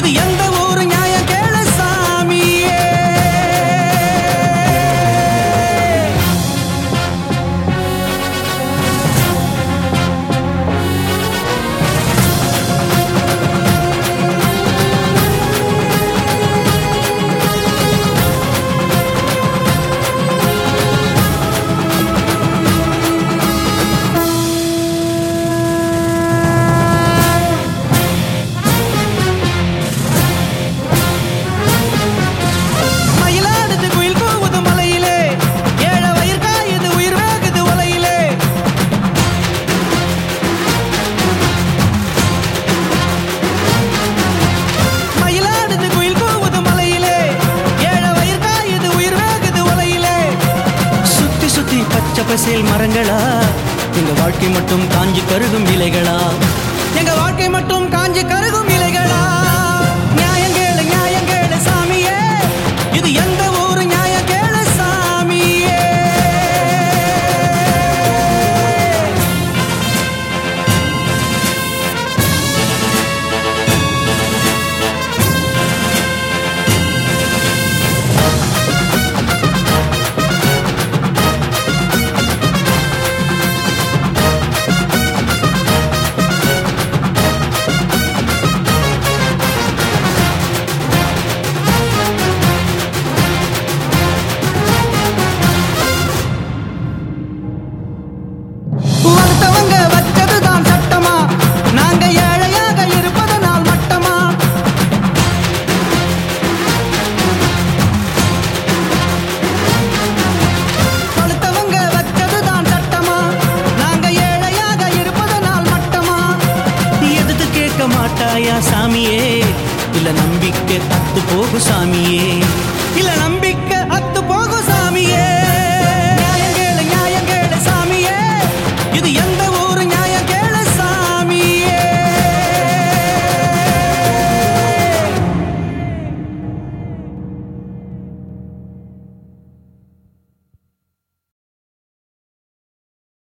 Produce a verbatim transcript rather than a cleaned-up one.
இது எந்த ஊரு நியாயம் கேளு சாமியே. பசேல் மரங்களா எங்க வாழ்க்கை மட்டும் காஞ்சி கருகும் இலைகளா, எங்க வாழ்க்கை மட்டும் காஞ்சி கருகும் இலைகளா. நியாயங்கேளு நியாயங்கேளு சாமியே, இது எந்த ஊரு நியாயம் கேளு சாமியே. வளர்த்தவங்க வச்சதுதான் சட்டமா, நாங்க ஏழையாக இருப்பதனால் மட்டமா. வளர்த்தவங்க வச்சதுதான் சட்டமா, நாங்க ஏழையாக இருப்பதனால் மட்டமா. எதுக்கு கேட்க மாட்டாயா சாமியே, இல்ல நம்பிக்கை தத்து போகு சாமியே, இல்ல நம்பி